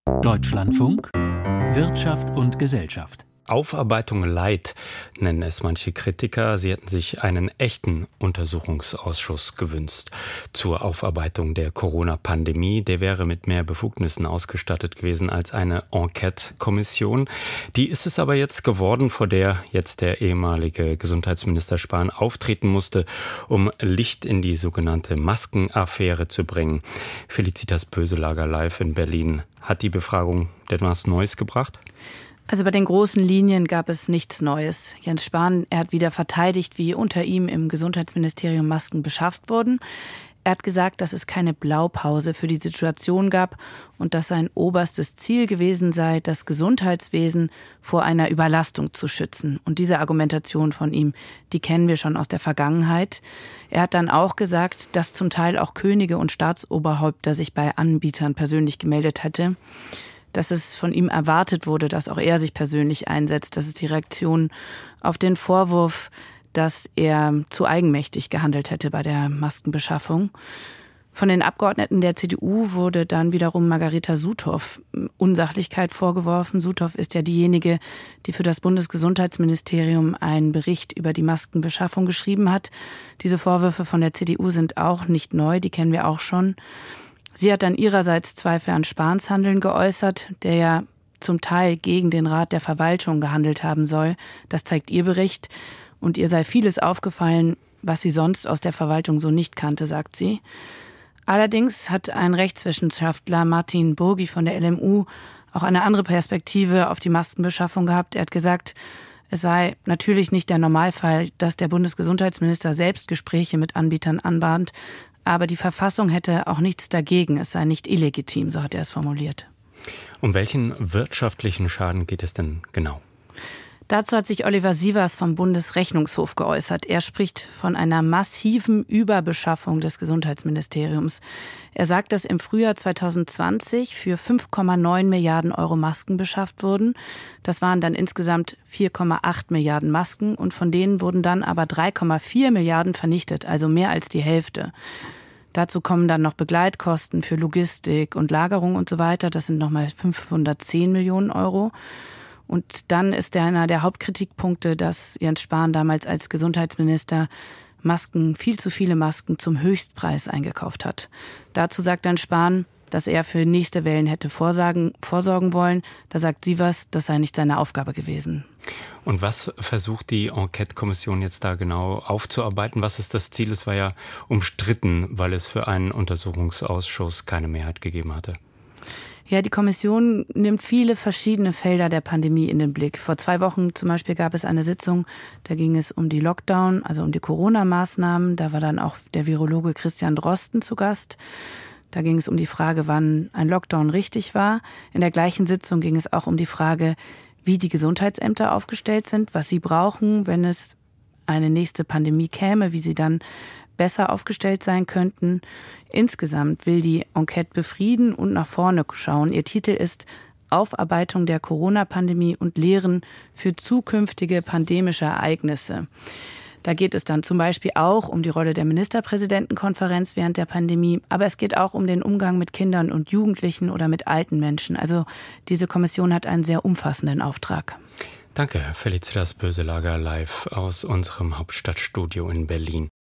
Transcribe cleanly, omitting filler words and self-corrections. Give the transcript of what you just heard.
Deutschlandfunk Wirtschaft und Gesellschaft. Aufarbeitung light nennen es manche Kritiker. Sie hätten sich einen echten Untersuchungsausschuss gewünscht zur Aufarbeitung der Corona-Pandemie. Der wäre mit mehr Befugnissen ausgestattet gewesen als eine Enquete-Kommission. Die ist es aber jetzt geworden, vor der jetzt der ehemalige Gesundheitsminister Spahn auftreten musste, um Licht in die sogenannte Maskenaffäre zu bringen. Felicitas Böselager live in Berlin. Hat die Befragung denn was Neues gebracht? Also bei den großen Linien gab es nichts Neues. Jens Spahn, er hat wieder verteidigt, wie unter ihm im Gesundheitsministerium Masken beschafft wurden. Er hat gesagt, dass es keine Blaupause für die Situation gab und dass sein oberstes Ziel gewesen sei, das Gesundheitswesen vor einer Überlastung zu schützen. Und diese Argumentation von ihm, die kennen wir schon aus der Vergangenheit. Er hat dann auch gesagt, dass zum Teil auch Könige und Staatsoberhäupter sich bei Anbietern persönlich gemeldet hätte. Dass es von ihm erwartet wurde, dass auch er sich persönlich einsetzt. Das ist die Reaktion auf den Vorwurf, dass er zu eigenmächtig gehandelt hätte bei der Maskenbeschaffung. Von den Abgeordneten der CDU wurde dann wiederum Margareta Sutow Unsachlichkeit vorgeworfen. Sutow ist ja diejenige, die für das Bundesgesundheitsministerium einen Bericht über die Maskenbeschaffung geschrieben hat. Diese Vorwürfe von der CDU sind auch nicht neu, die kennen wir auch schon. Sie hat dann ihrerseits Zweifel an Spahns Handeln geäußert, der ja zum Teil gegen den Rat der Verwaltung gehandelt haben soll. Das zeigt ihr Bericht. Und ihr sei vieles aufgefallen, was sie sonst aus der Verwaltung so nicht kannte, sagt sie. Allerdings hat ein Rechtswissenschaftler, Martin Burgi von der LMU, auch eine andere Perspektive auf die Maskenbeschaffung gehabt. Er hat gesagt, es sei natürlich nicht der Normalfall, dass der Bundesgesundheitsminister selbst Gespräche mit Anbietern anbahnt. Aber die Verfassung hätte auch nichts dagegen. Es sei nicht illegitim, so hat er es formuliert. Um welchen wirtschaftlichen Schaden geht es denn genau? Dazu hat sich Oliver Sievers vom Bundesrechnungshof geäußert. Er spricht von einer massiven Überbeschaffung des Gesundheitsministeriums. Er sagt, dass im Frühjahr 2020 für 5,9 Milliarden Euro Masken beschafft wurden. Das waren dann insgesamt 4,8 Milliarden Masken und von denen wurden dann aber 3,4 Milliarden vernichtet, also mehr als die Hälfte. Dazu kommen dann noch Begleitkosten für Logistik und Lagerung und so weiter. Das sind nochmal 510 Millionen Euro. Und dann ist einer der Hauptkritikpunkte, dass Jens Spahn damals als Gesundheitsminister viel zu viele Masken zum Höchstpreis eingekauft hat. Dazu sagt dann Spahn, dass er für nächste Wellen hätte vorsorgen wollen. Da sagt Sievers, das sei nicht seine Aufgabe gewesen. Und was versucht die Enquete-Kommission jetzt da genau aufzuarbeiten? Was ist das Ziel? Es war ja umstritten, weil es für einen Untersuchungsausschuss keine Mehrheit gegeben hatte. Ja, die Kommission nimmt viele verschiedene Felder der Pandemie in den Blick. Vor 2 Wochen zum Beispiel gab es eine Sitzung, da ging es um die Lockdown, also um die Corona-Maßnahmen. Da war dann auch der Virologe Christian Drosten zu Gast. Da ging es um die Frage, wann ein Lockdown richtig war. In der gleichen Sitzung ging es auch um die Frage, wie die Gesundheitsämter aufgestellt sind, was sie brauchen, wenn es eine nächste Pandemie käme, wie sie dann besser aufgestellt sein könnten. Insgesamt will die Enquete befrieden und nach vorne schauen. Ihr Titel ist Aufarbeitung der Corona-Pandemie und Lehren für zukünftige pandemische Ereignisse. Da geht es dann zum Beispiel auch um die Rolle der Ministerpräsidentenkonferenz während der Pandemie, aber es geht auch um den Umgang mit Kindern und Jugendlichen oder mit alten Menschen. Also diese Kommission hat einen sehr umfassenden Auftrag. Danke, Felicitas Böselager live aus unserem Hauptstadtstudio in Berlin.